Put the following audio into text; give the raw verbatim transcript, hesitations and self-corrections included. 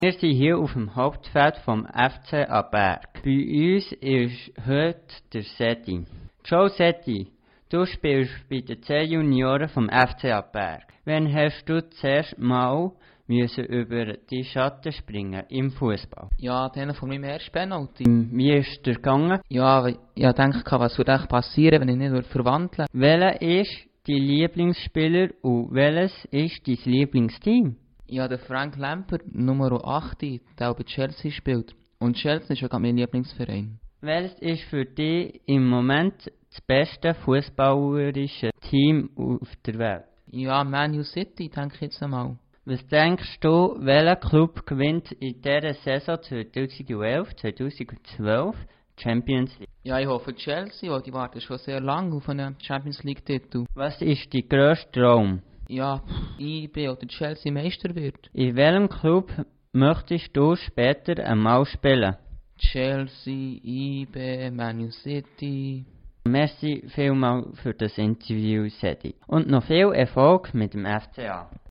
Wir sind hier auf dem Hauptfeld vom F C Aberg. Bei uns ist heute der Seti. Joe Seti, du spielst bei den C-Junioren vom F C Aberg. Wann hast du zuerst mal müssen über die Schatten springen im Fußball? Ja, dann von meinem ersten Penalty. Wie ist es dir gegangen? Ja, ich dachte, was würde echt passieren, wenn ich nicht würde verwandeln würde. Welcher ist dein Lieblingsspieler und welches ist dein Lieblingsteam? Ja, der Frank Lampert, Nummer acht, der auch bei Chelsea spielt. Und Chelsea ist ja gerade mein Lieblingsverein. Welches ist für dich im Moment das beste fußballerische Team auf der Welt? Ja, Man U City, denke ich jetzt einmal. Was denkst du, welcher Club gewinnt in dieser Saison zweitausendelf zweitausendzwölf Champions League? Ja, ich hoffe Chelsea, weil die warten schon sehr lange auf einen Champions League-Titel. Was ist dein grösster Traum? Ja, I B oder Chelsea Meister wird. In welchem Club möchtest du später einmal spielen? Chelsea, I B, Man U City. Merci vielmals für das Interview, Seti. Und noch viel Erfolg mit dem F C A.